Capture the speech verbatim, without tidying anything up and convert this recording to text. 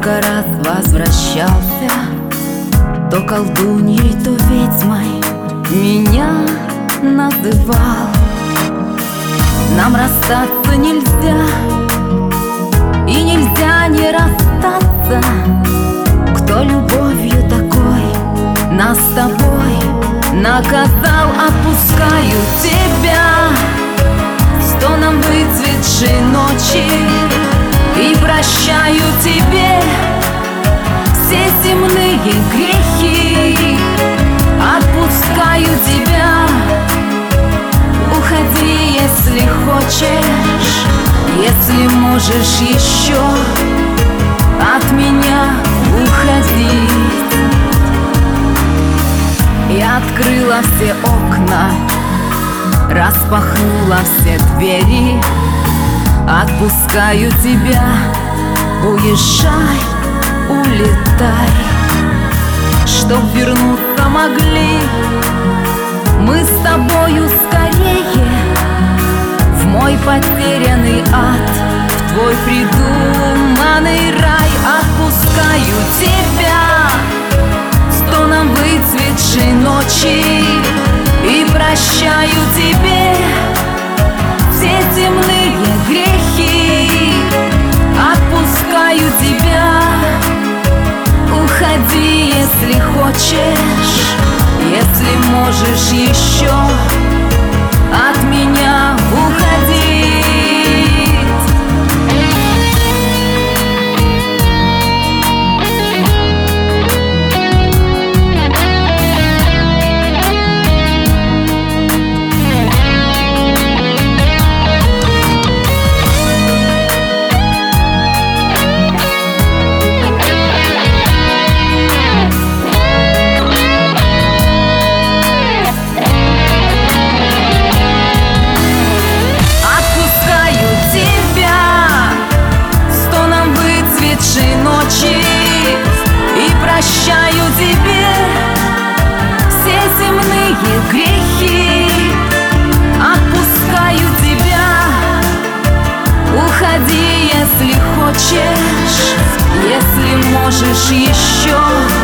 Сколько раз возвращался, то колдуньей, то ведьмой меня называл. Нам расстаться нельзя, и нельзя не расстаться. Кто любовью такой нас с тобой наказал? Отпускаю тебя с тоном выцветшей ночи и прощаю тебе все земные грехи. Отпускаю тебя, уходи, если хочешь, если можешь еще от меня уходить. Я открыла все окна, распахнула все двери. Отпускаю тебя, уезжай, улетай. Чтоб вернуться могли мы с тобою скорее в мой потерянный ад, в твой придуманный рай. Отпускаю тебя с тоном выцветшей ночи и прощаю тебе все земные грехи. Отпускаю тебя, уходи, если хочешь, если можешь еще от меня уходить. И прощаю тебе все земные грехи. Отпускаю тебя, уходи, если хочешь, если можешь еще